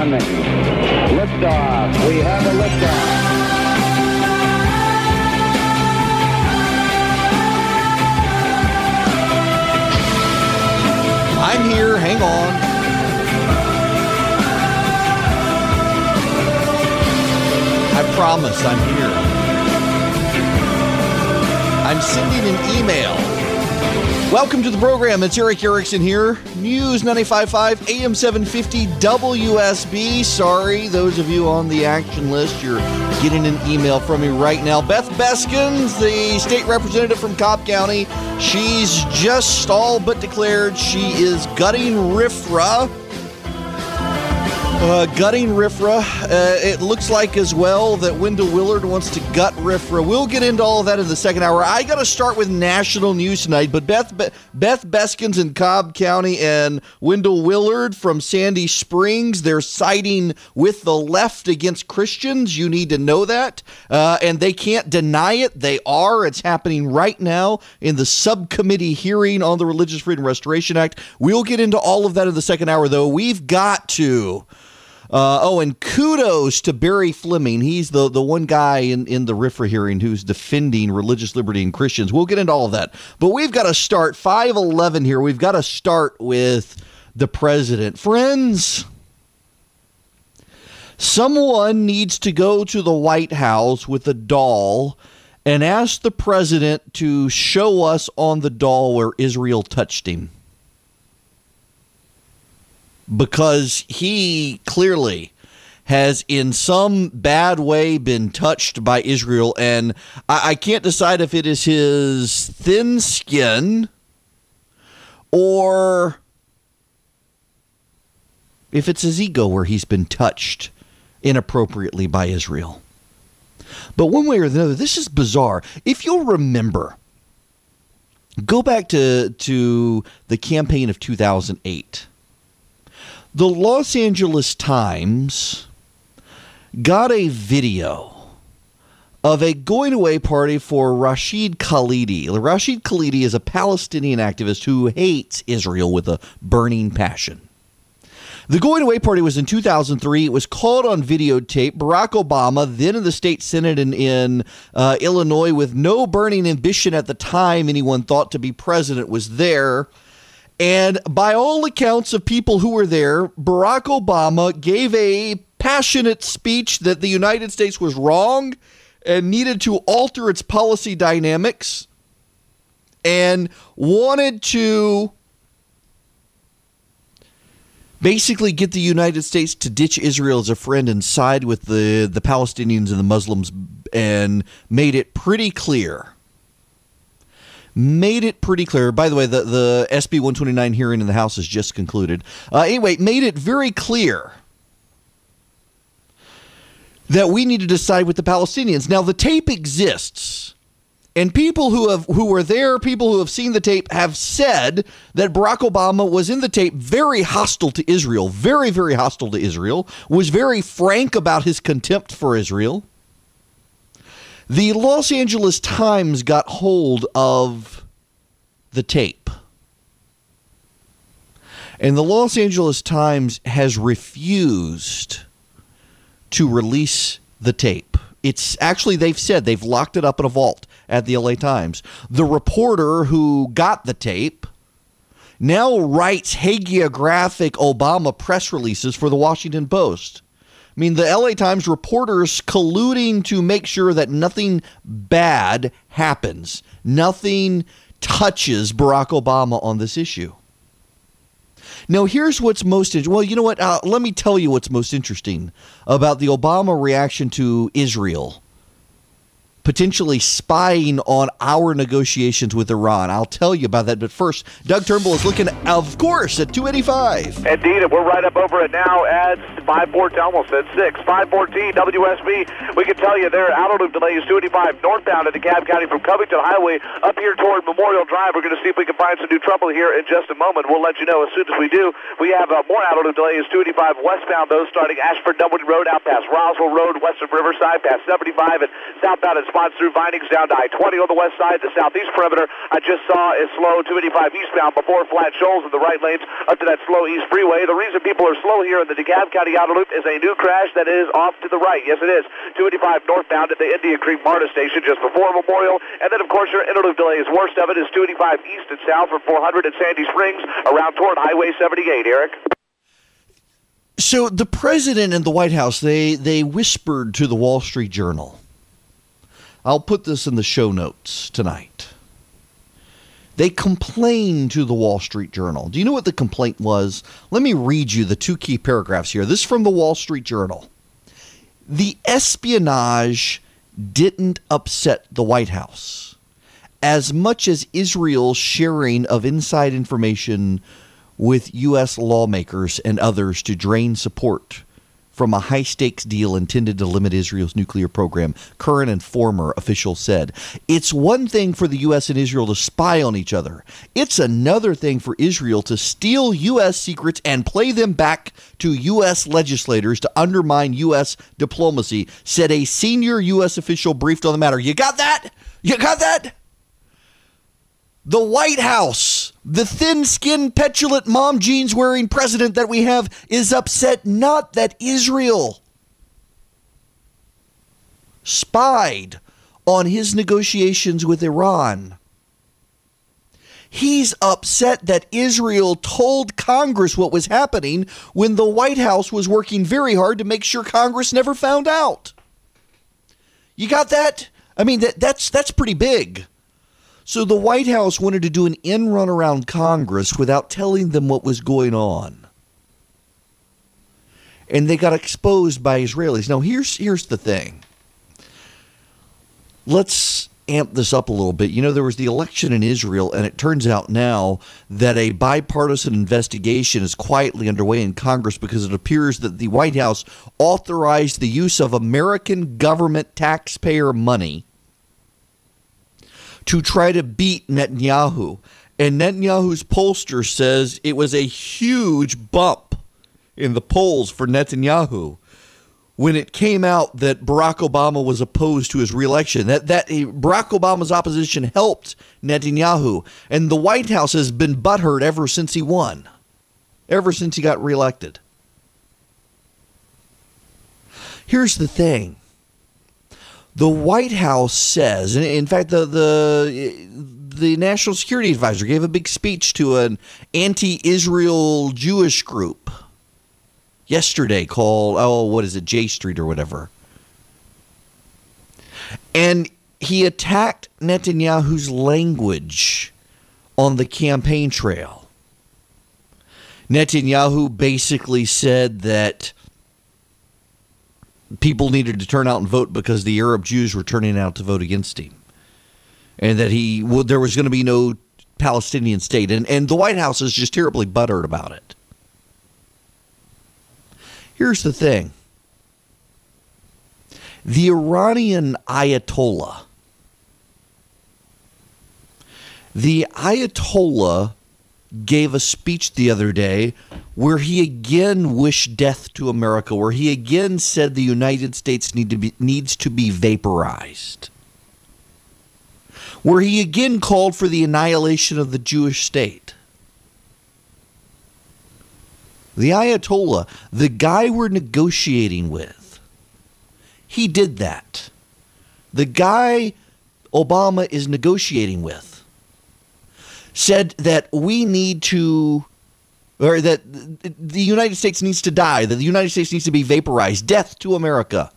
1. Liftoff. We have a liftoff. I'm here. Hang on. I promise I'm here. I'm sending an email. Welcome to the program. It's Eric Erickson here. News 95.5, AM 750, WSB. Sorry, those of you on the action list, you're getting an email from me right now. Beth Beskins, the state representative from Cobb County, she's just all but declared she is gutting RFRA. It looks like as well that Wendell Willard wants to gut RFRA. We'll get into all of that in the second hour. I got to start with national news tonight, but Beth Beskins in Cobb County and Wendell Willard from Sandy Springs, they're siding with the left against Christians. You need to know that. And they can't deny it. They are. It's happening right now in the subcommittee hearing on the Religious Freedom Restoration Act. We'll get into all of that in the second hour, though. We've got to... and kudos to Barry Fleming. He's the one guy in the RFRA hearing who's defending religious liberty and Christians. We'll get into all of that. But we've got to start 5:11 here. We've got to start with the president. Friends, someone needs to go to the White House with a doll and ask the president to show us on the doll where Israel touched him. Because he clearly has in some bad way been touched by Israel, and I can't decide if it is his thin skin or if it's his ego where he's been touched inappropriately by Israel. But one way or the other, this is bizarre. If you'll remember, go back to the campaign of 2008. The Los Angeles Times got a video of a going-away party for Rashid Khalidi. Rashid Khalidi is a Palestinian activist who hates Israel with a burning passion. The going-away party was in 2003. It was caught on videotape. Barack Obama, then in the state senate in Illinois, with no burning ambition at the time anyone thought to be president, was there. And by all accounts of people who were there, Barack Obama gave a passionate speech that the United States was wrong and needed to alter its policy dynamics and wanted to basically get the United States to ditch Israel as a friend and side with the Palestinians and the Muslims, and made it pretty clear. By the way, the SB 129 hearing in the House has just concluded. Made it very clear that we need to decide with the Palestinians. Now, the tape exists, and people who were there, people who have seen the tape, have said that Barack Obama was in the tape very hostile to Israel, very, very hostile to Israel, was very frank about his contempt for Israel. The Los Angeles Times got hold of the tape. And the Los Angeles Times has refused to release the tape. It's actually, they've said they've locked it up in a vault at the LA Times. The reporter who got the tape now writes hagiographic Obama press releases for the Washington Post. I mean, the LA Times reporters colluding to make sure that nothing bad happens. Nothing touches Barack Obama on this issue. Now, here's what's most interesting. Well, you know what? Let me tell you what's most interesting about the Obama reaction to Israel potentially spying on our negotiations with Iran. I'll tell you about that. But first, Doug Turnbull is looking, of course, at 285. Indeed, we're right up over it now at 514, almost at 6. 514 WSB. We can tell you their outer loop delay is 285 northbound at DeKalb County from Covington Highway up here toward Memorial Drive. We're going to see if we can find some new trouble here in just a moment. We'll let you know as soon as we do. We have more outer loop delay is 285 westbound, those starting Ashford Dunwoody Road out past Roswell Road, west of Riverside, past 75 and southbound at spots through Vinings down to I-20 on the west side. The southeast perimeter I just saw is slow 285 eastbound before Flat Shoals in the right lanes up to that slow east freeway. The reason people are slow here in the DeKalb County Outer Loop is a new crash that is off to the right. Yes, it is. 285 northbound at the Indian Creek MARTA station just before Memorial. And then, of course, your interloop delays. Worst of it is 285 east and south from 400 at Sandy Springs around toward Highway 78, Eric. So the president and the White House, they whispered to the Wall Street Journal. I'll put this in the show notes tonight. They complained to the Wall Street Journal. Do you know what the complaint was? Let me read you the two key paragraphs here. This is from the Wall Street Journal. The espionage didn't upset the White House as much as Israel's sharing of inside information with U.S. lawmakers and others to drain support from a high-stakes deal intended to limit Israel's nuclear program, current and former officials said. It's one thing for the U.S. and Israel to spy on each other. It's another thing for Israel to steal U.S. secrets and play them back to U.S. legislators to undermine U.S. diplomacy, said a senior U.S. official briefed on the matter. You got that? You got that? The White House, the thin-skinned, petulant, mom jeans-wearing president that we have, is upset not that Israel spied on his negotiations with Iran. He's upset that Israel told Congress what was happening when the White House was working very hard to make sure Congress never found out. You got that? I mean, that's pretty big. So the White House wanted to do an end run around Congress without telling them what was going on. And they got exposed by Israelis. Now, here's the thing. Let's amp this up a little bit. You know, there was the election in Israel, and it turns out now that a bipartisan investigation is quietly underway in Congress because it appears that the White House authorized the use of American government taxpayer money to try to beat Netanyahu. And Netanyahu's pollster says it was a huge bump in the polls for Netanyahu when it came out that Barack Obama was opposed to his reelection. That Barack Obama's opposition helped Netanyahu. And the White House has been butthurt ever since he won, ever since he got reelected. Here's the thing. The White House says, and in fact, the National Security Advisor gave a big speech to an anti-Israel Jewish group yesterday called, J Street or whatever. And he attacked Netanyahu's language on the campaign trail. Netanyahu basically said that people needed to turn out and vote because the Arab Jews were turning out to vote against him. And that there was going to be no Palestinian state. And the White House is just terribly butthurt about it. Here's the thing. The Iranian Ayatollah. The Ayatollah gave a speech the other day where he again wished death to America, where he again said the United States needs to be vaporized, where he again called for the annihilation of the Jewish state. The Ayatollah, the guy we're negotiating with, he did that. The guy Obama is negotiating with said that we need to, or that the United States needs to die, that the United States needs to be vaporized, death to America.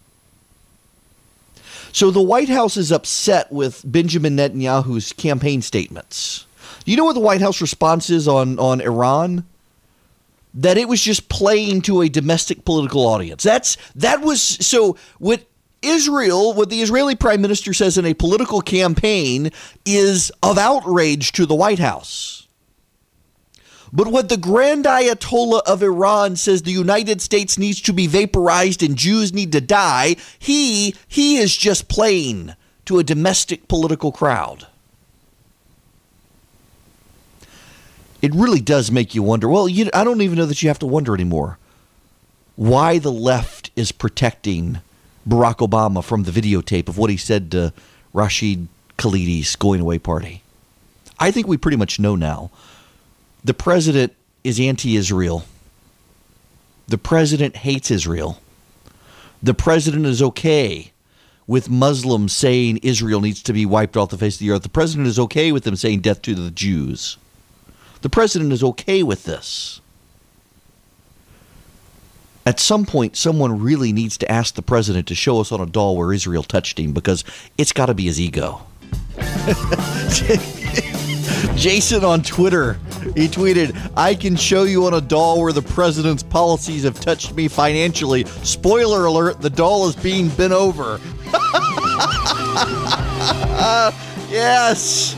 So the White House is upset with Benjamin Netanyahu's campaign statements. Do you know what the White House response is on Iran? That it was just playing to a domestic political audience. What the Israeli prime minister says in a political campaign is of outrage to the White House. But what the Grand Ayatollah of Iran says the United States needs to be vaporized and Jews need to die, he is just playing to a domestic political crowd. It really does make you wonder. Well, I don't even know that you have to wonder anymore why the left is protecting Barack Obama from the videotape of what he said to Rashid Khalidi's going-away party. I think we pretty much know now. The president is anti-Israel. The president hates Israel. The president is okay with Muslims saying Israel needs to be wiped off the face of the earth. The president is okay with them saying death to the Jews. The president is okay with this. At some point, someone really needs to ask the president to show us on a doll where Israel touched him, because it's got to be his ego. Jason on Twitter, he tweeted, "I can show you on a doll where the president's policies have touched me financially. Spoiler alert, the doll is being bent over." Yes.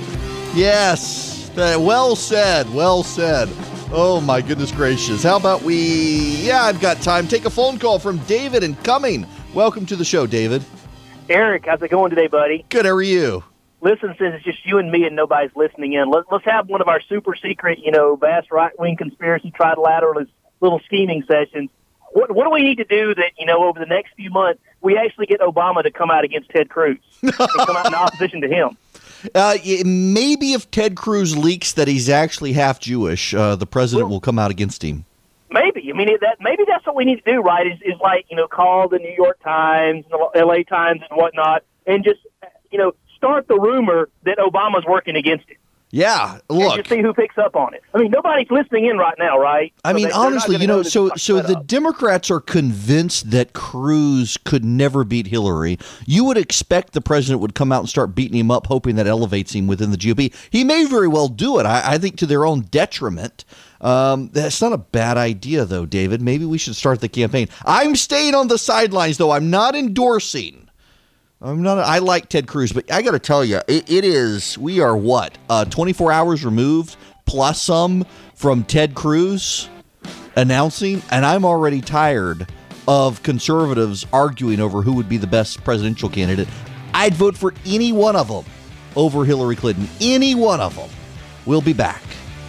Well said. Well said. Oh, my goodness gracious. How about I've got time. Take a phone call from David in Cumming. Welcome to the show, David. Eric, how's it going today, buddy? Good. How are you? Listen, since it's just you and me and nobody's listening in, let's have one of our super secret, vast right-wing conspiracy trilateral little scheming sessions. What do we need to do that, over the next few months, we actually get Obama to come out against Ted Cruz and come out in opposition to him? Maybe if Ted Cruz leaks that he's actually half Jewish, the president will come out against him. Maybe. I mean, maybe that's what we need to do, right, is call the New York Times, the L.A. Times and whatnot, and just, start the rumor that Obama's working against it. Yeah, look. And just see who picks up on it. I mean, nobody's listening in right now, right? I mean, honestly, so the Democrats are convinced that Cruz could never beat Hillary. You would expect the president would come out and start beating him up, hoping that elevates him within the GOP. He may very well do it, I think, to their own detriment. That's not a bad idea, though, David. Maybe we should start the campaign. I'm staying on the sidelines, though. I'm not endorsing. I like Ted Cruz, but I got to tell you, we are 24 hours removed plus some from Ted Cruz announcing, and I'm already tired of conservatives arguing over who would be the best presidential candidate. I'd vote for any one of them over Hillary Clinton. Any one of them. We'll be back.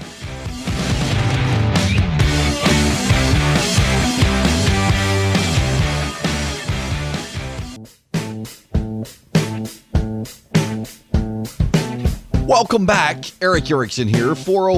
Welcome back. Eric Erickson here.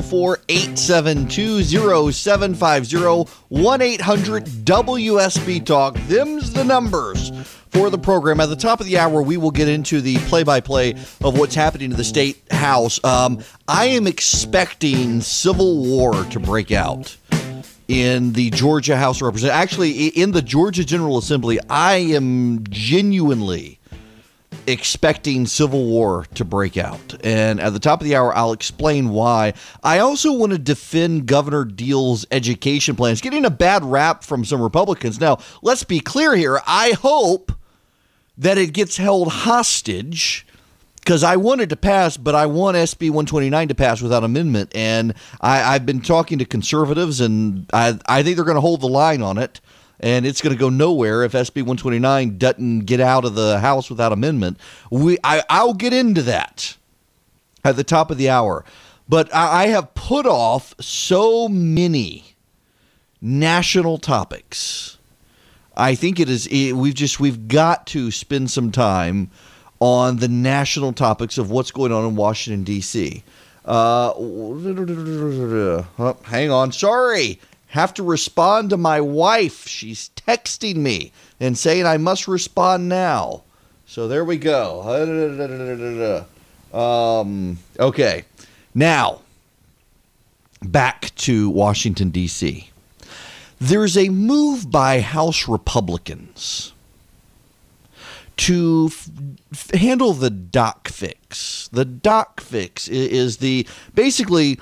404-872-0750, 1-800-WSB Talk. Them's the numbers for the program. At the top of the hour, we will get into the play-by-play of what's happening to the state house. I am expecting civil war to break out in the Georgia House of Representatives. Actually, in the Georgia General Assembly, I am genuinely expecting civil war to break out. And at the top of the hour, I'll explain why. I also want to defend Governor Deal's education plans, getting a bad rap from some Republicans. Now, let's be clear here. I hope that it gets held hostage, because I want it to pass, but I want SB 129 to pass without amendment. And I've been talking to conservatives, and I think they're going to hold the line on it. And it's going to go nowhere if SB 129 doesn't get out of the House without amendment. I'll get into that at the top of the hour. But I have put off so many national topics. I think we've got to spend some time on the national topics of what's going on in Washington, D.C. Hang on. Sorry. Have to respond to my wife. She's texting me and saying I must respond now. So there we go. Okay. Now, back to Washington, D.C. There's a move by House Republicans to handle the doc fix. The doc fix is basically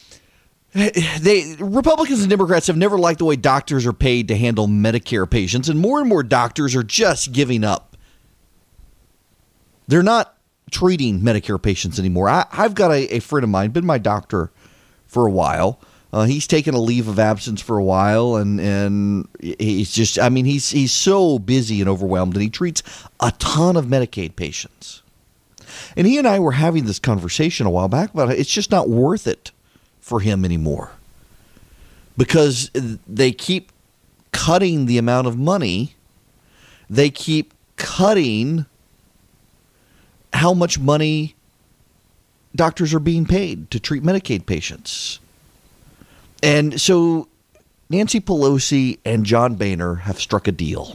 Republicans and Democrats have never liked the way doctors are paid to handle Medicare patients, and more doctors are just giving up. They're not treating Medicare patients anymore. I've got a friend of mine, been my doctor for a while. He's taken a leave of absence for a while, and he's just, he's so busy and overwhelmed, and he treats a ton of Medicaid patients. And he and I were having this conversation a while back about it's just not worth it for him anymore, because they keep cutting the amount of money. They keep cutting how much money doctors are being paid to treat Medicaid patients. And so Nancy Pelosi and John Boehner have struck a deal.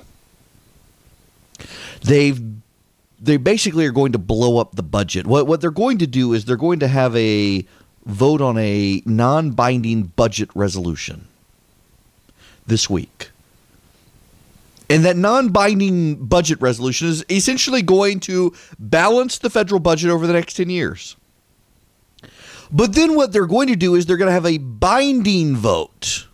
They basically are going to blow up the budget. What they're going to do is they're going to have a vote on a non-binding budget resolution this week. And that non-binding budget resolution is essentially going to balance the federal budget over the next 10 years. But then what they're going to do is they're going to have a binding vote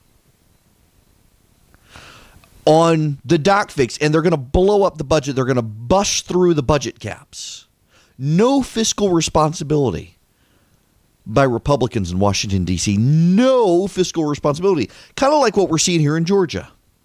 on the doc fix, and they're going to blow up the budget. They're going to bust through the budget caps. No fiscal responsibility by Republicans in Washington, D.C. No fiscal responsibility. Kind of like what we're seeing here in Georgia.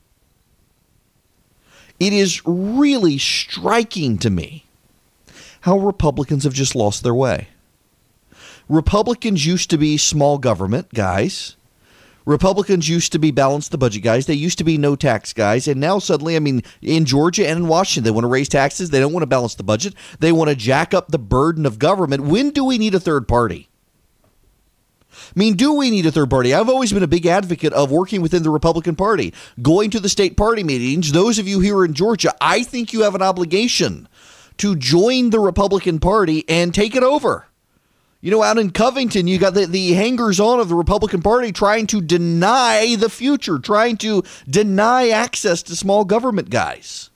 It is really striking to me how Republicans have just lost their way. Republicans used to be small government guys. Republicans used to be balance the budget guys. They used to be no tax guys. And now suddenly, I mean, in Georgia and in Washington, they want to raise taxes. They don't want to balance the budget. They want to jack up the burden of government. When do we need a third party? I mean, do we need a third party? I've always been a big advocate of working within the Republican Party, going to the state party meetings. Those of you here in Georgia, I think you have an obligation to join the Republican Party and take it over. You know, out in Covington, you got the hangers-on of the Republican Party trying to deny the future, trying to deny access to small government guys.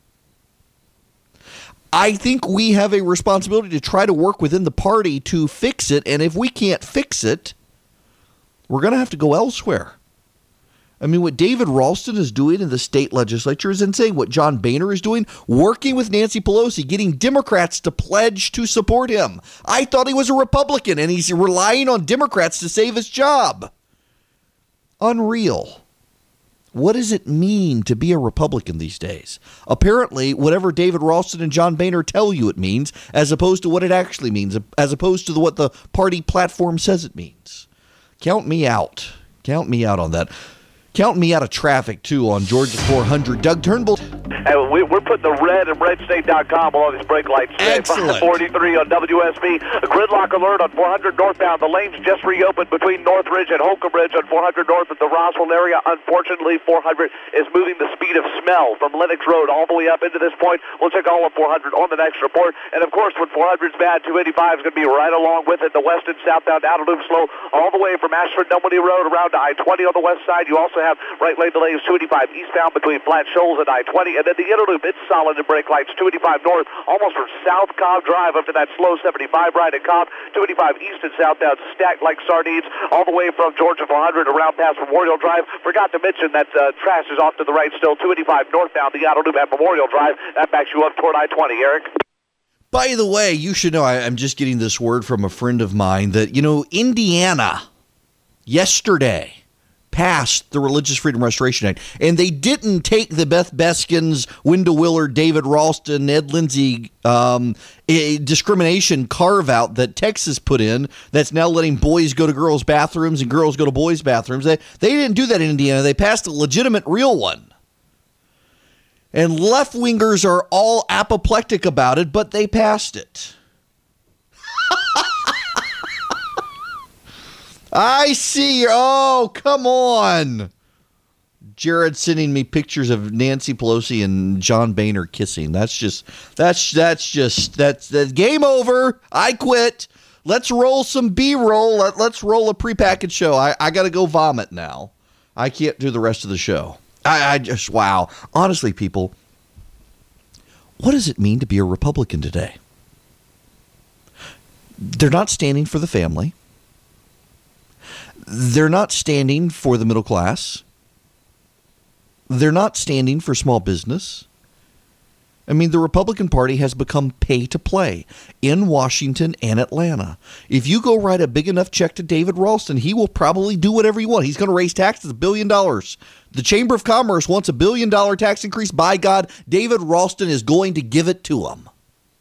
I think we have a responsibility to try to work within the party to fix it, and if we can't fix it, we're going to have to go elsewhere. I mean, what David Ralston is doing in the state legislature is insane. What John Boehner is doing, working with Nancy Pelosi, getting Democrats to pledge to support him. I thought he was a Republican, and he's relying on Democrats to save his job. Unreal. What does it mean to be a Republican these days? Apparently, whatever David Ralston and John Boehner tell you it means, as opposed to what it actually means, as opposed to what the party platform says it means. Count me out. Count me out on that. Count me out of traffic, too, on Georgia 400. Doug Turnbull. And we're putting the red and redstate.com on all these brake lights. Excellent. 543 on WSB. A gridlock alert on 400 northbound. The lanes just reopened between Northridge and Holcomb Ridge on 400 north at the Roswell area. Unfortunately, 400 is moving the speed of smell from Lennox Road all the way up into this point. We'll check all of 400 on the next report. And, of course, when 400 is bad, 285 is going to be right along with it. The west and southbound outer loop slow all the way from Ashford-Dunwoody Road around to I-20 on the west side. You also have right lane delays 285 eastbound between Flat Shoals and I-20, and then the inner loop, it's solid in brake lights 285 north, almost from South Cobb Drive up to that slow 75 right at Cobb, 285 east and southbound stacked like sardines all the way from Georgia 400 around past Memorial Drive. Forgot to mention that trash is off to the right still, 285 northbound, the outer loop at Memorial Drive. That backs you up toward I-20, Eric. By the way, you should know, I'm just getting this word from a friend of mine that, you know, Indiana yesterday passed the Religious Freedom Restoration Act, and they didn't take the Beth Beskins, Wendell Willard, David Ralston, Ed Lindsay discrimination carve-out that Texas put in that's now letting boys go to girls' bathrooms and girls go to boys' bathrooms. They didn't do that in Indiana. They passed a legitimate, real one. And left-wingers are all apoplectic about it, but they passed it. I see. Oh, come on. Jared sending me pictures of Nancy Pelosi and John Boehner kissing. That's game over. I quit. Let's roll some B-roll. Let's roll a prepackaged show. I got to go vomit now. I can't do the rest of the show. I just, wow. Honestly, people, what does it mean to be a Republican today? They're not standing for the family. They're not standing for the middle class. They're not standing for small business. I mean, the Republican Party has become pay to play in Washington and Atlanta. If you go write a big enough check to David Ralston, he will probably do whatever you want. He's going to raise taxes $1 billion. The Chamber of Commerce wants $1 billion tax increase. By God, David Ralston is going to give it to him.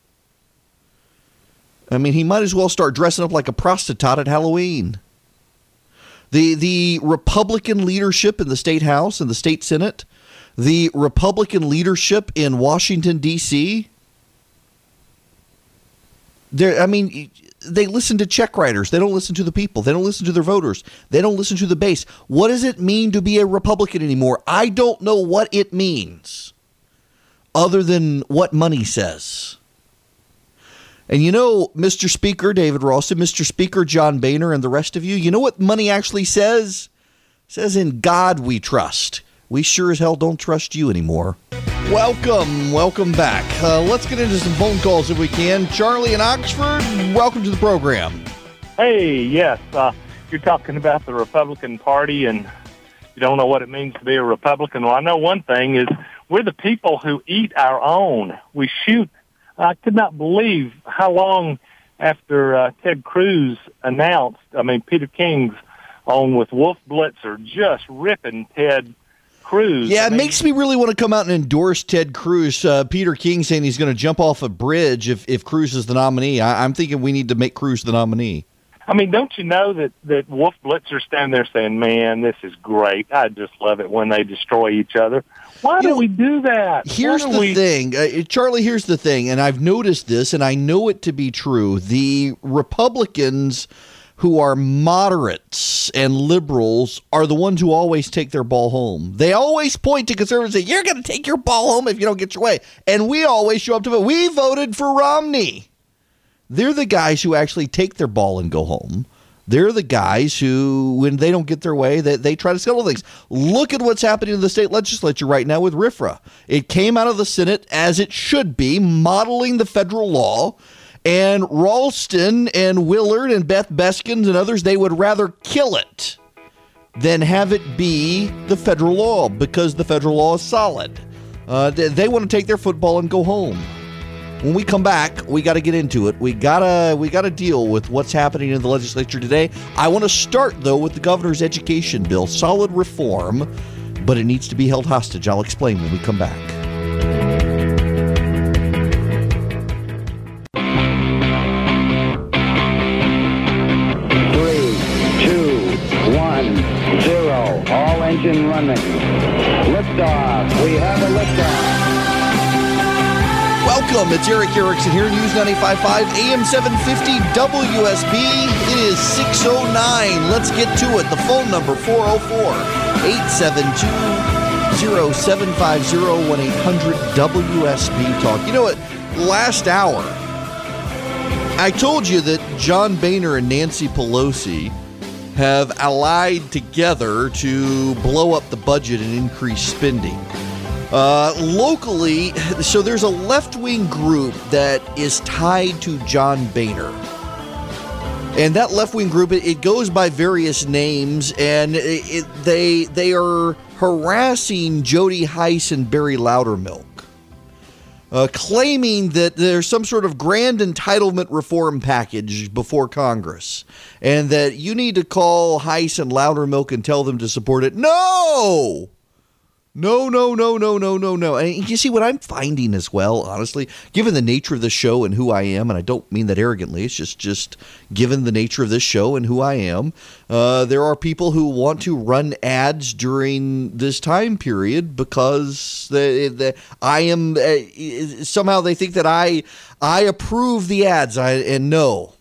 I mean, he might as well start dressing up like a prostitute at Halloween. The Republican leadership in the state House and the state Senate, the Republican leadership in Washington, D.C., They listen to check writers. They don't listen to the people. They don't listen to their voters. They don't listen to the base. What does it mean to be a Republican anymore? I don't know what it means other than what money says. And Mr. Speaker David Ralston, Mr. Speaker John Boehner, and the rest of you, you know what money actually says? It says, in God we trust. We sure as hell don't trust you anymore. Welcome back. Let's get into some phone calls if we can. Charlie in Oxford, welcome to the program. Hey, yes. You're talking about the Republican Party, and you don't know what it means to be a Republican. Well, I know one thing is we're the people who eat our own. We shoot. I could not believe how long after Ted Cruz announced, Peter King's on with Wolf Blitzer just ripping Ted Cruz. Yeah, it makes me really want to come out and endorse Ted Cruz. Peter King saying he's going to jump off a bridge if Cruz is the nominee. I'm thinking we need to make Cruz the nominee. Don't you know that Wolf Blitzer standing there saying, man, this is great. I just love it when they destroy each other. Why do we do that? Here's the thing. Charlie, here's the thing, and I've noticed this, and I know it to be true. The Republicans who are moderates and liberals are the ones who always take their ball home. They always point to conservatives and say, you're going to take your ball home if you don't get your way. And we always show up to vote. We voted for Romney. They're the guys who actually take their ball and go home. They're the guys who, when they don't get their way, they try to settle things. Look at what's happening in the state legislature right now with RFRA. It came out of the Senate as it should be, modeling the federal law. And Ralston and Willard and Beth Beskins and others, they would rather kill it than have it be the federal law because the federal law is solid. They want to take their football and go home. When we come back, we got to get into it. We gotta deal with what's happening in the legislature today. I want to start, though, with the governor's education bill. Solid reform, but it needs to be held hostage. I'll explain when we come back. 0. All engine running. Liftoff. We have a liftoff. Welcome. It's Eric Erickson here, News 95.5, AM 750, WSB. It is 6:09. Let's get to it. The phone number, 404-872-0750, 1-800-WSB-TALK. You know what? Last hour, I told you that John Boehner and Nancy Pelosi have allied together to blow up the budget and increase spending. Locally, so there's a left-wing group that is tied to John Boehner. And that left-wing group, it goes by various names, and they are harassing Jody Hice and Barry Loudermilk, claiming that there's some sort of grand entitlement reform package before Congress, and that you need to call Hice and Loudermilk and tell them to support it. No! No. And you see what I'm finding as well, honestly, given the nature of the show and who I am, and I don't mean that arrogantly, it's just given the nature of this show and who I am, there are people who want to run ads during this time period because I am somehow they think that I approve the ads, and no.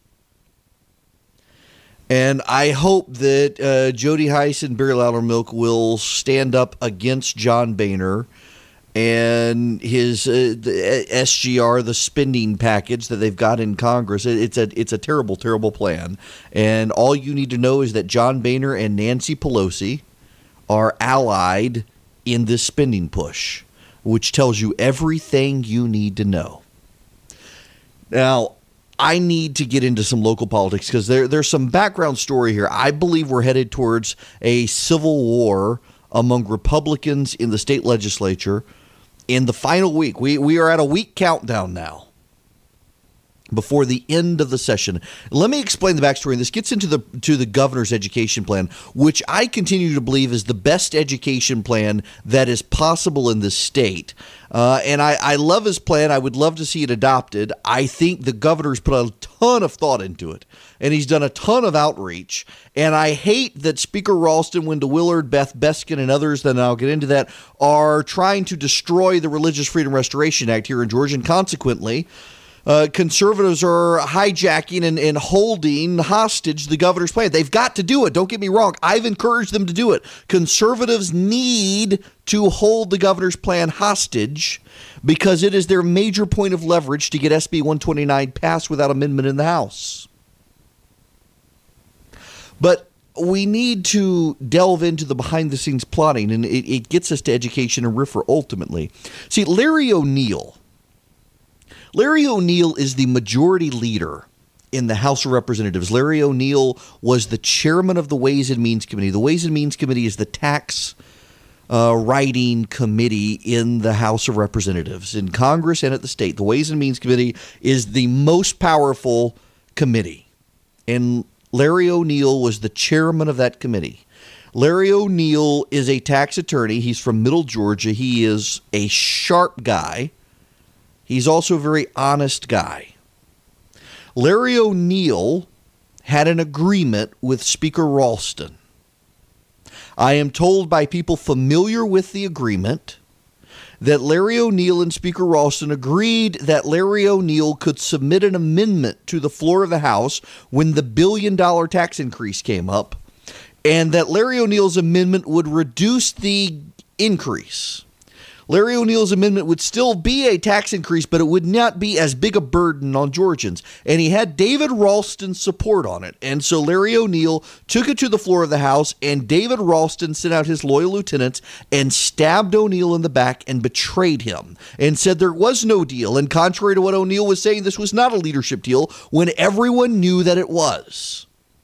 And I hope that Jody Hice and Barry Loudermilk will stand up against John Boehner and his the SGR, the spending package that they've got in Congress. It's a terrible, terrible plan. And all you need to know is that John Boehner and Nancy Pelosi are allied in this spending push, which tells you everything you need to know. Now, I need to get into some local politics because there's some background story here. I believe we're headed towards a civil war among Republicans in the state legislature in the final week. We are at a week countdown now before the end of the session. Let me explain the backstory. This gets into the governor's education plan, which I continue to believe is the best education plan that is possible in this state. And I love his plan. I would love to see it adopted. I think the governor's put a ton of thought into it, and he's done a ton of outreach. And I hate that Speaker Ralston, Wendell Willard, Beth Beskin, and others, then I'll get into that, are trying to destroy the Religious Freedom Restoration Act here in Georgia, and consequently, Conservatives are hijacking and holding hostage the governor's plan. They've got to do it. Don't get me wrong. I've encouraged them to do it. Conservatives need to hold the governor's plan hostage because it is their major point of leverage to get SB 129 passed without amendment in the House. But we need to delve into the behind-the-scenes plotting, and it gets us to education and RFRA ultimately. See, Larry O'Neill is the majority leader in the House of Representatives. Larry O'Neill was the chairman of the Ways and Means Committee. The Ways and Means Committee is the tax writing committee in the House of Representatives, in Congress and at the state. The Ways and Means Committee is the most powerful committee, and Larry O'Neill was the chairman of that committee. Larry O'Neill is a tax attorney. He's from Middle Georgia. He is a sharp guy. He's also a very honest guy. Larry O'Neill had an agreement with Speaker Ralston. I am told by people familiar with the agreement that Larry O'Neill and Speaker Ralston agreed that Larry O'Neill could submit an amendment to the floor of the House when the $1 billion tax increase came up, and that Larry O'Neill's amendment would reduce the increase. Larry O'Neill's amendment would still be a tax increase, but it would not be as big a burden on Georgians. And he had David Ralston's support on it. And so Larry O'Neill took it to the floor of the House, and David Ralston sent out his loyal lieutenants and stabbed O'Neill in the back and betrayed him and said there was no deal. And contrary to what O'Neill was saying, this was not a leadership deal when everyone knew that it was.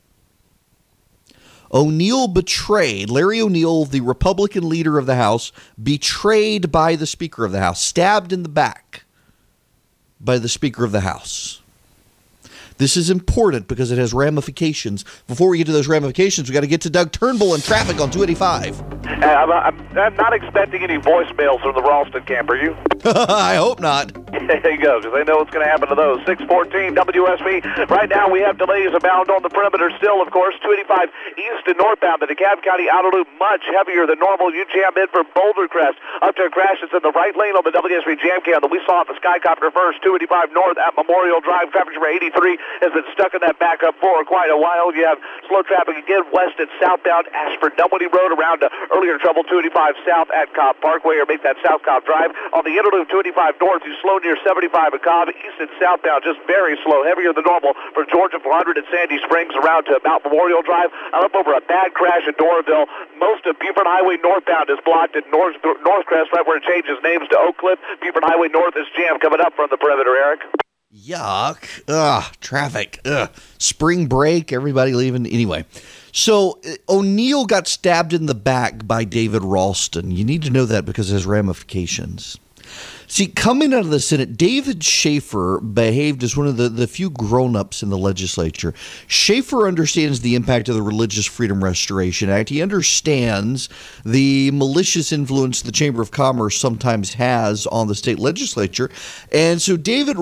Larry O'Neill, the Republican leader of the House, betrayed by the Speaker of the House, stabbed in the back by the Speaker of the House. This is important because it has ramifications. Before we get to those ramifications, we got to get to Doug Turnbull and traffic on 285. I'm not expecting any voicemails from the Ralston camp, are you? I hope not. There you go, because they know what's going to happen to those. 614 WSB. Right now we have delays abound on the perimeter still, of course. 285 east and northbound to DeKalb County outer loop, much heavier than normal. You jam in for Boulder Crest. Up to a crash that's in the right lane on the WSB jam cam that we saw at the Skycopter first. 285 north at Memorial Drive. Traffic number 83 has been stuck in that backup for quite a while. You have slow traffic again west and southbound Ashford Dunwoody Road around earlier trouble 285 south at Cobb Parkway, or make that South Cobb Drive. On the inner loop 285 north, you slow near 75 at Cobb. East and southbound just very slow, heavier than normal for Georgia 400 at Sandy Springs around to Mount Memorial Drive. Up over a bad crash at Doraville. Most of Beaufort Highway northbound is blocked at Northcrest, right where it changes names to Oak Cliff. Beaufort Highway north is jammed coming up from the perimeter, Eric. Yuck. Ugh, traffic. Ugh. Spring break, everybody leaving. Anyway, so O'Neill got stabbed in the back by David Ralston. You need to know that because it has ramifications. See, coming out of the Senate, David Schaefer behaved as one of the few grown-ups in the legislature. Schaefer understands the impact of the Religious Freedom Restoration Act. He understands the malicious influence the Chamber of Commerce sometimes has on the state legislature. And so David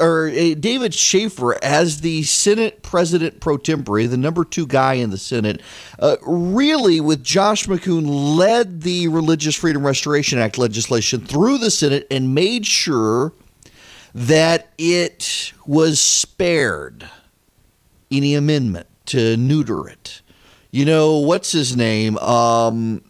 Schaefer, as the Senate President pro tempore, the number 2 guy in the Senate, really, with Josh McCoon, led the Religious Freedom Restoration Act legislation through the Senate and made sure that it was spared any amendment to neuter it. You know, what's his name? The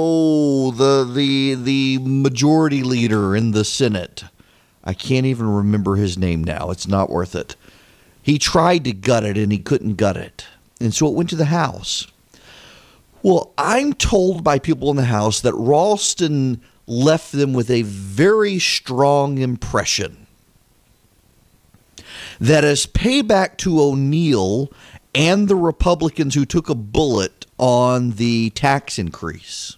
majority leader in the Senate. I can't even remember his name now. It's not worth it. He tried to gut it and he couldn't gut it. And so it went to the House. Well, I'm told by people in the House that Ralston left them with a very strong impression that as payback to O'Neill and the Republicans who took a bullet on the tax increase,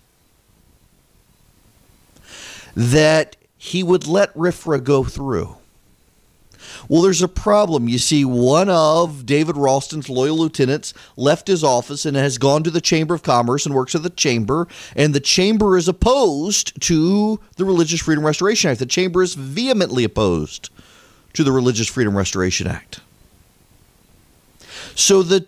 that he would let RFRA go through. Well, there's a problem. You see, one of David Ralston's loyal lieutenants left his office and has gone to the Chamber of Commerce and works at the Chamber, and the Chamber is opposed to the Religious Freedom Restoration Act. The Chamber is vehemently opposed to the Religious Freedom Restoration Act. So the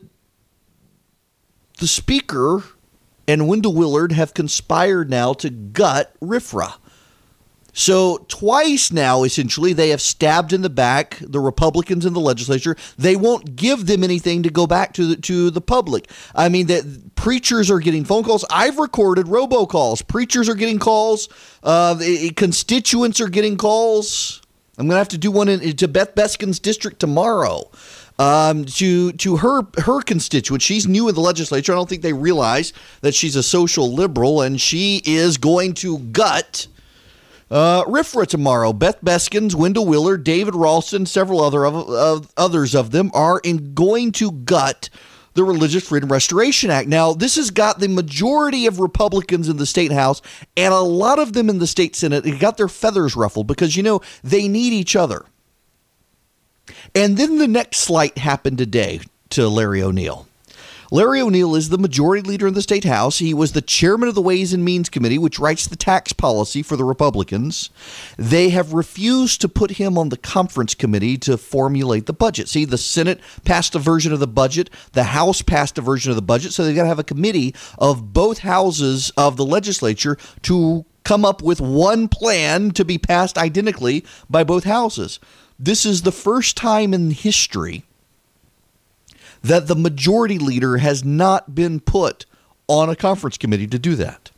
Speaker and Wendell Willard have conspired now to gut RFRA. So twice now, essentially, they have stabbed in the back the Republicans in the legislature. They won't give them anything to go back to the public. I mean, that preachers are getting phone calls. I've recorded robocalls. Preachers are getting calls. Constituents are getting calls. I'm going to have to do one to Beth Beskin's district tomorrow. To her constituents. She's new in the legislature. I don't think they realize that she's a social liberal, and she is going to gut RFRA tomorrow. Beth Beskins, Wendell Willard, David Ralston, several others of them are going to gut the Religious Freedom Restoration Act. Now, this has got the majority of Republicans in the state house and a lot of them in the state Senate. It got their feathers ruffled because, they need each other. And then the next slight happened today to Larry O'Neill. Larry O'Neill is the majority leader in the state house. He was the chairman of the Ways and Means Committee, which writes the tax policy for the Republicans. They have refused to put him on the conference committee to formulate the budget. See, the Senate passed a version of the budget. The House passed a version of the budget. So they've got to have a committee of both houses of the legislature to come up with one plan to be passed identically by both houses. This is the first time in history that the majority leader has not been put on a conference committee to do that.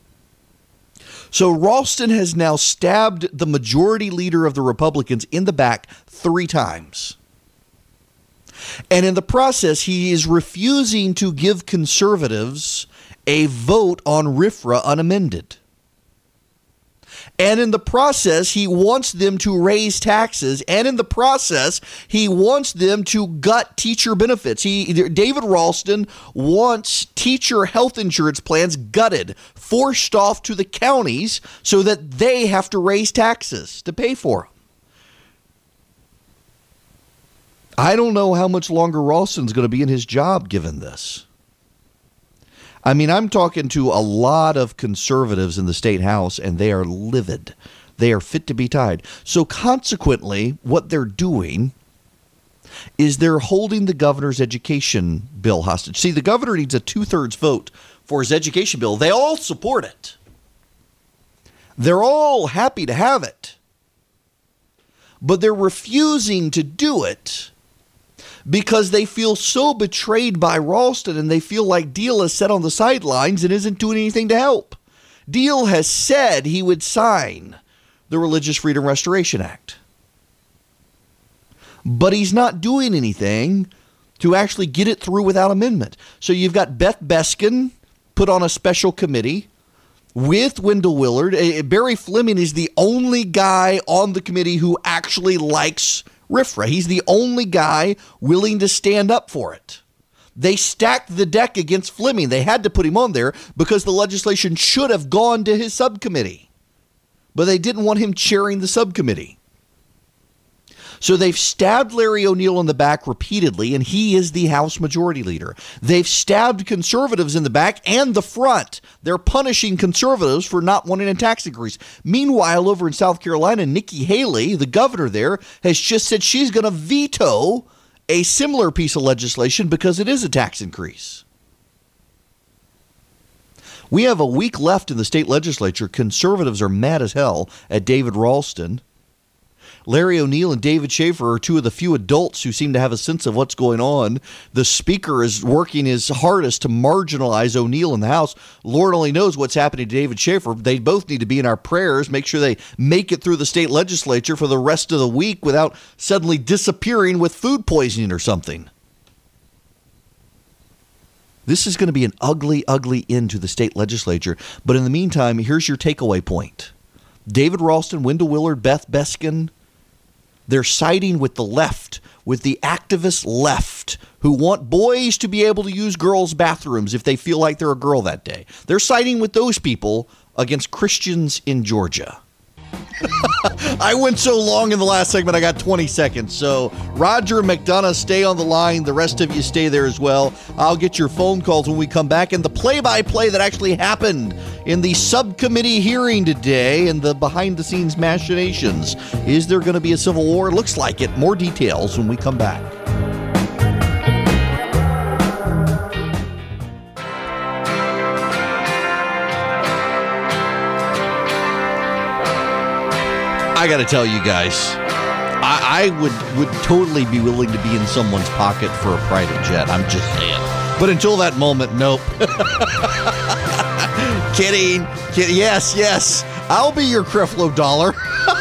So Ralston has now stabbed the majority leader of the Republicans in the back 3 times. And in the process, he is refusing to give conservatives a vote on RFRA unamended. And in the process, he wants them to raise taxes. And in the process, he wants them to gut teacher benefits. David Ralston wants teacher health insurance plans gutted, forced off to the counties so that they have to raise taxes to pay for them. I don't know how much longer Ralston's going to be in his job given this. I mean, I'm talking to a lot of conservatives in the state house, and they are livid. They are fit to be tied. So consequently, what they're doing is they're holding the governor's education bill hostage. See, the governor needs a 2/3 vote for his education bill. They all support it. They're all happy to have it. But they're refusing to do it because they feel so betrayed by Ralston, and they feel like Deal is set on the sidelines and isn't doing anything to help. Deal has said he would sign the Religious Freedom Restoration Act, but he's not doing anything to actually get it through without amendment. So you've got Beth Beskin put on a special committee with Wendell Willard. Barry Fleming is the only guy on the committee who actually likes RFRA. He's the only guy willing to stand up for it. They stacked the deck against Fleming. They had to put him on there because the legislation should have gone to his subcommittee, but they didn't want him chairing the subcommittee. So they've stabbed Larry O'Neill in the back repeatedly, and he is the House Majority Leader. They've stabbed conservatives in the back and the front. They're punishing conservatives for not wanting a tax increase. Meanwhile, over in South Carolina, Nikki Haley, the governor there, has just said she's going to veto a similar piece of legislation because it is a tax increase. We have a week left in the state legislature. Conservatives are mad as hell at David Ralston. Larry O'Neill and David Schaefer are 2 of the few adults who seem to have a sense of what's going on. The speaker is working his hardest to marginalize O'Neill in the House. Lord only knows what's happening to David Schaefer. They both need to be in our prayers, make sure they make it through the state legislature for the rest of the week without suddenly disappearing with food poisoning or something. This is going to be an ugly, ugly end to the state legislature. But in the meantime, here's your takeaway point. David Ralston, Wendell Willard, Beth Beskin, they're siding with the left, with the activist left, who want boys to be able to use girls' bathrooms if they feel like they're a girl that day. They're siding with those people against Christians in Georgia. I went so long in the last segment, I got 20 seconds. So Roger McDonough, stay on the line. The rest of you stay there as well. I'll get your phone calls when we come back. And the play-by-play that actually happened in the subcommittee hearing today and the behind-the-scenes machinations. Is there going to be a civil war? Looks like it. More details when we come back. I got to tell you guys, I would totally be willing to be in someone's pocket for a private jet. I'm just saying. But until that moment, nope. Kidding. Yes. I'll be your Creflo Dollar.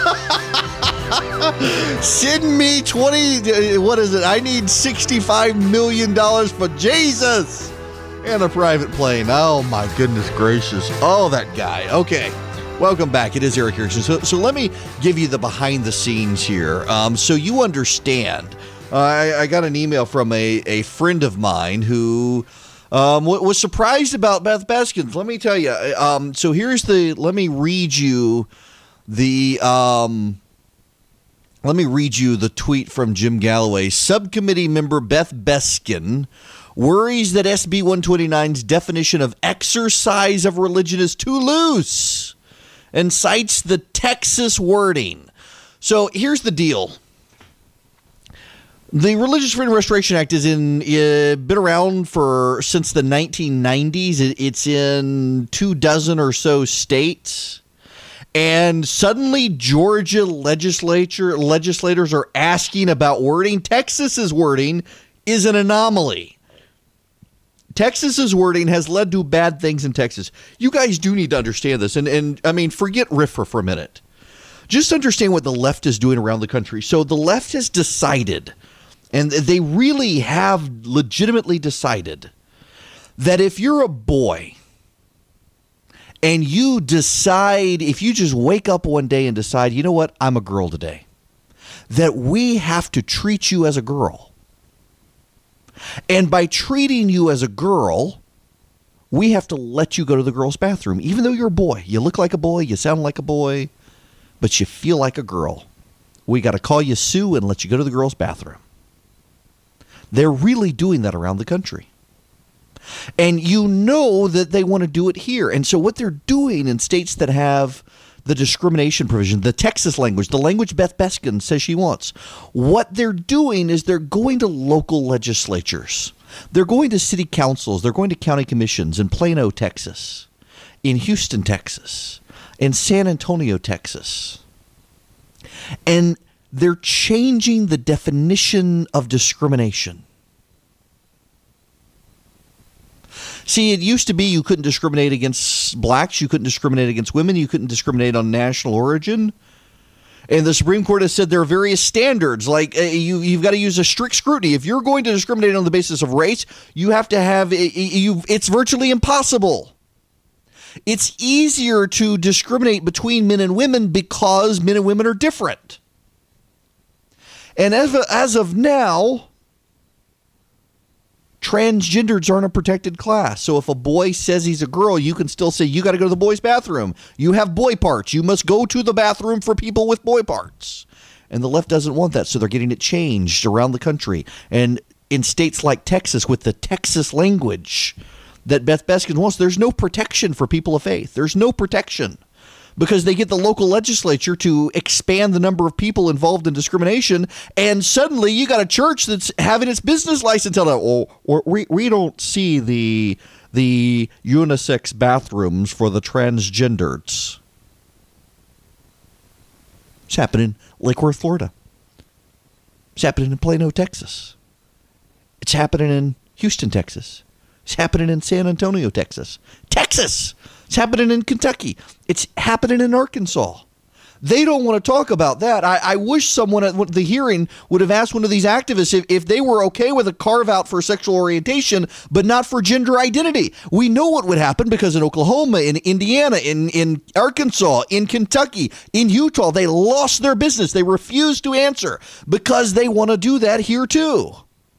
Send me 20, what is it? I need $65 million for Jesus and a private plane. Oh, my goodness gracious. Oh, that guy. Okay. Welcome back. It is Eric Erickson. So let me give you the behind the scenes here so you understand. I got an email from a friend of mine who was surprised about Beth Beskins. Let me tell you. So let me read you the tweet from Jim Galloway. Subcommittee member Beth Beskin worries that SB 129's definition of exercise of religion is too loose and cites the Texas wording. So here's the deal. The Religious Freedom Restoration Act is been around since the 1990s. It's in 24 or so states. And suddenly Georgia legislators are asking about wording. Texas's wording is an anomaly. Texas's wording has led to bad things in Texas. You guys do need to understand this. And I mean, forget RFRA for a minute. Just understand what the left is doing around the country. So the left has decided, and they really have legitimately decided, that if you're a boy and you decide, if you just wake up one day and decide, you know what, I'm a girl today, that we have to treat you as a girl. And by treating you as a girl, we have to let you go to the girls' bathroom. Even though you're a boy, you look like a boy, you sound like a boy, but you feel like a girl. We got to call you Sue and let you go to the girls' bathroom. They're really doing that around the country. And you know that they want to do it here. And so what they're doing in states that have the discrimination provision, the Texas language, the language Beth Beskin says she wants, what they're doing is they're going to local legislatures. They're going to city councils. They're going to county commissions in Plano, Texas, in Houston, Texas, in San Antonio, Texas. And they're changing the definition of discrimination. See, it used to be you couldn't discriminate against blacks, you couldn't discriminate against women, you couldn't discriminate on national origin. And the Supreme Court has said there are various standards, like you've got to use a strict scrutiny. If you're going to discriminate on the basis of race, you have to have, it's virtually impossible. It's easier to discriminate between men and women because men and women are different. And as of now, transgenders aren't a protected class. So if a boy says he's a girl, you can still say, you got to go to the boys' bathroom. You have boy parts. You must go to the bathroom for people with boy parts. And the left doesn't want that, so they're getting it changed around the country. And in states like Texas, with the Texas language that Beth Beskin wants, there's no protection for people of faith. There's no protection. Because they get the local legislature to expand the number of people involved in discrimination, and suddenly you got a church that's having its business license held out. Or we don't see the unisex bathrooms for the transgenders. It's happening in Lake Worth, Florida. It's happening in Plano, Texas. It's happening in Houston, Texas. It's happening in San Antonio, Texas. Texas! It's happening in Kentucky. It's happening in Arkansas. They don't want to talk about that. I wish someone at the hearing would have asked one of these activists if they were okay with a carve-out for sexual orientation, but not for gender identity. We know what would happen because in Oklahoma, in Indiana, in Arkansas, in Kentucky, in Utah, they lost their business. They refused to answer because they want to do that here too.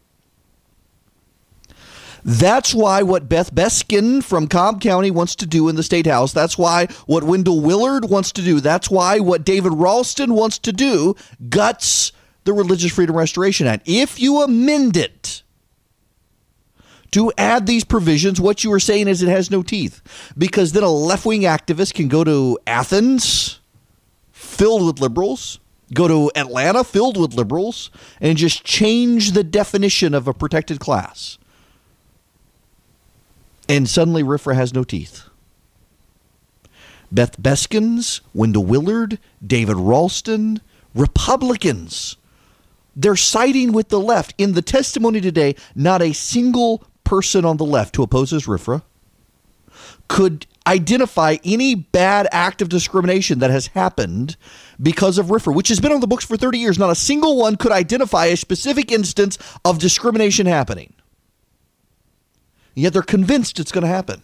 That's why what Beth Beskin from Cobb County wants to do in the State House. That's why what Wendell Willard wants to do. That's why what David Ralston wants to do guts the Religious Freedom Restoration Act. If you amend it to add these provisions, what you are saying is it has no teeth. Because then a left-wing activist can go to Athens, filled with liberals, go to Atlanta, filled with liberals, and just change the definition of a protected class. And suddenly RFRA has no teeth. Beth Beskins, Wendell Willard, David Ralston, Republicans. They're siding with the left. In the testimony today, not a single person on the left who opposes RFRA could identify any bad act of discrimination that has happened because of RFRA, which has been on the books for 30 years. Not a single one could identify a specific instance of discrimination happening. Yet they're convinced it's going to happen.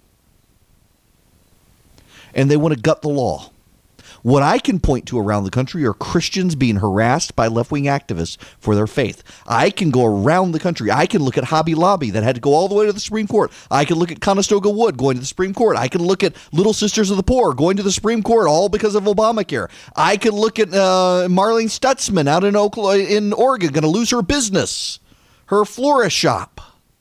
And they want to gut the law. What I can point to around the country are Christians being harassed by left-wing activists for their faith. I can go around the country. I can look at Hobby Lobby that had to go all the way to the Supreme Court. I can look at Conestoga Wood going to the Supreme Court. I can look at Little Sisters of the Poor going to the Supreme Court all because of Obamacare. I can look at Marlene Stutzman out in Oregon going to lose her business, her florist shop.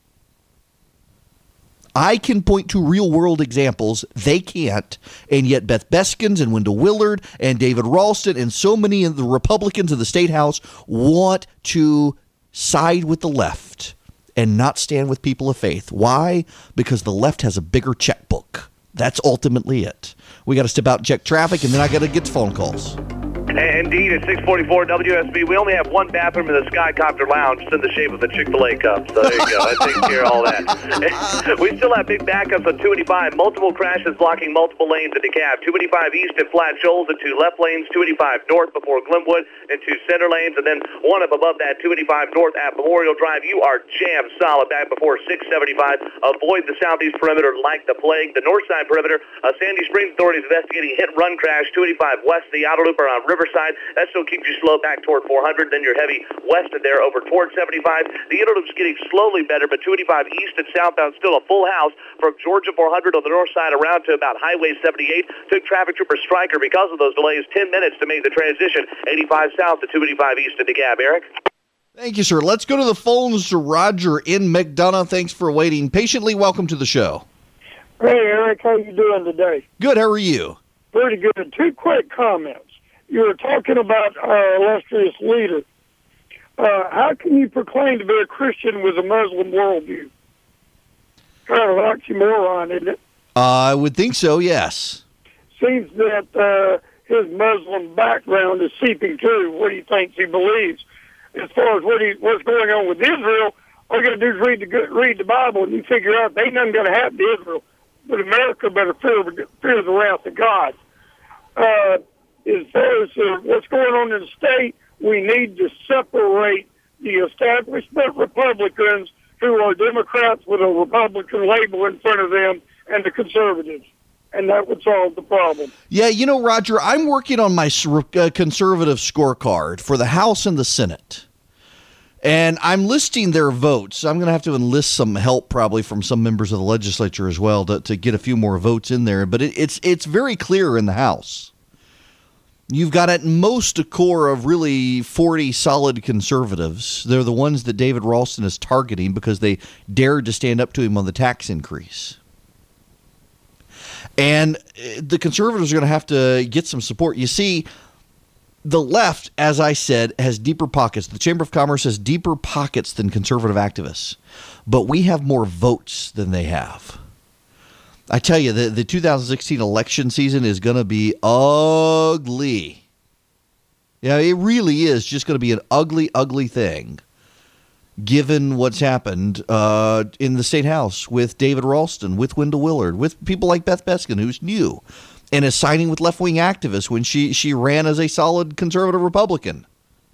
I can point to real-world examples. They can't. And yet Beth Beskins and Wendell Willard and David Ralston and so many of the Republicans in the State House want to side with the left and not stand with people of faith. Why? Because the left has a bigger checkbook. That's ultimately it. We got to step out and check traffic, and then I got to get to phone calls. Indeed, at 644 WSB, we only have one bathroom in the Skycopter Lounge. It's in the shape of a Chick-fil-A cup. So there you go. That takes care of all that. We still have big backups on 285. Multiple crashes blocking multiple lanes at DeKalb. 285 east at Flat Shoals and 2 left lanes. 285 north before Glenwood and 2 center lanes. And then one up above that, 285 north at Memorial Drive. You are jammed solid back before 675. Avoid the southeast perimeter like the plague. The north side perimeter, Sandy Springs Authority is investigating hit-run crash. 285 west of the outer loop around Riverside. That still keeps you slow back toward 400. Then you're heavy west of there over toward 75. The inner loop's getting slowly better, but 285 east and southbound still a full house from Georgia 400 on the north side around to about Highway 78. Took traffic trooper Stryker because of those delays 10 minutes to make the transition 85 south to 285 east to DeKalb. Eric? Thank you, sir. Let's go to the phones to Roger in McDonough. Thanks for waiting patiently. Welcome to the show. Hey, Eric, how you doing today? Good. How are you? Pretty good. 2 quick comments. You were talking about our illustrious leader. How can you proclaim to be a Christian with a Muslim worldview? Kind of an oxymoron, isn't it? I would think so, yes. Seems that his Muslim background is seeping through what he thinks he believes. As far as what's going on with Israel, all you got to do is read the Bible and you figure out there ain't nothing going to happen to Israel. But America better fear the wrath of God. As far as what's going on in the state, we need to separate the establishment Republicans who are Democrats with a Republican label in front of them and the conservatives. And that would solve the problem. Yeah, you know, Roger, I'm working on my conservative scorecard for the House and the Senate. And I'm listing their votes. I'm going to have to enlist some help probably from some members of the legislature as well to get a few more votes in there. But it's very clear in the House. You've got at most a core of really 40 solid conservatives. They're the ones that David Ralston is targeting because they dared to stand up to him on the tax increase. And the conservatives are going to have to get some support. You see, the left, as I said, has deeper pockets. The Chamber of Commerce has deeper pockets than conservative activists. But we have more votes than they have. I tell you, the 2016 election season is going to be ugly. Yeah, it really is just going to be an ugly, ugly thing, given what's happened in the State House with David Ralston, with Wendell Willard, with people like Beth Beskin, who's new and is siding with left-wing activists when she ran as a solid conservative Republican.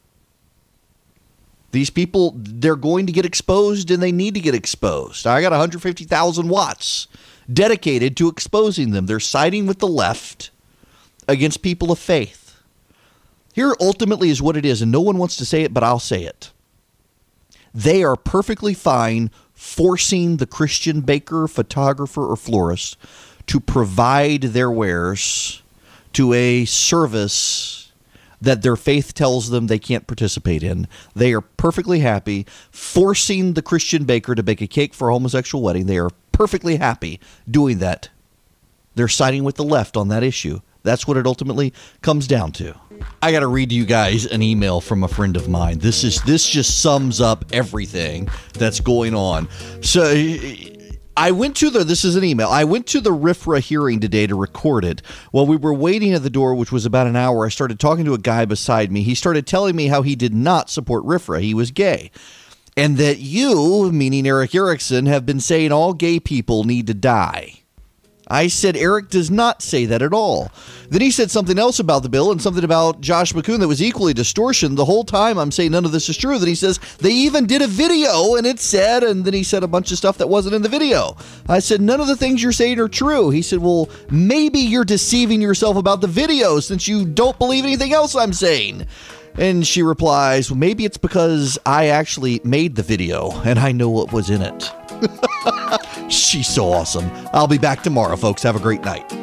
These people, they're going to get exposed, and they need to get exposed. I got 150,000 watts dedicated to exposing them. They're siding with the left against people of faith. Here ultimately is what it is, and no one wants to say it, but I'll say it. They are perfectly fine forcing the Christian baker, photographer, or florist to provide their wares to a service that their faith tells them they can't participate in. They are perfectly happy forcing the Christian baker to bake a cake for a homosexual wedding. They are perfectly happy doing that. They're siding with the left on that issue. That's what it ultimately comes down to. I got to read you guys an email from a friend of mine. This just sums up everything that's going on. So I went to this is an email. I went to the RFRA hearing today to record it. While we were waiting at the door, which was about an hour, I started talking to a guy beside me. He started telling me how he did not support RFRA. He was gay. And that you, meaning Eric Erickson, have been saying all gay people need to die. I said, Eric does not say that at all. Then he said something else about the bill and something about Josh McCoon that was equally distortion. The whole time I'm saying none of this is true. Then he says, they even did a video and it said, and then he said a bunch of stuff that wasn't in the video. I said, none of the things you're saying are true. He said, well, maybe you're deceiving yourself about the video since you don't believe anything else I'm saying. And she replies, well, maybe it's because I actually made the video and I know what was in it. She's so awesome. I'll be back tomorrow, folks. Have a great night.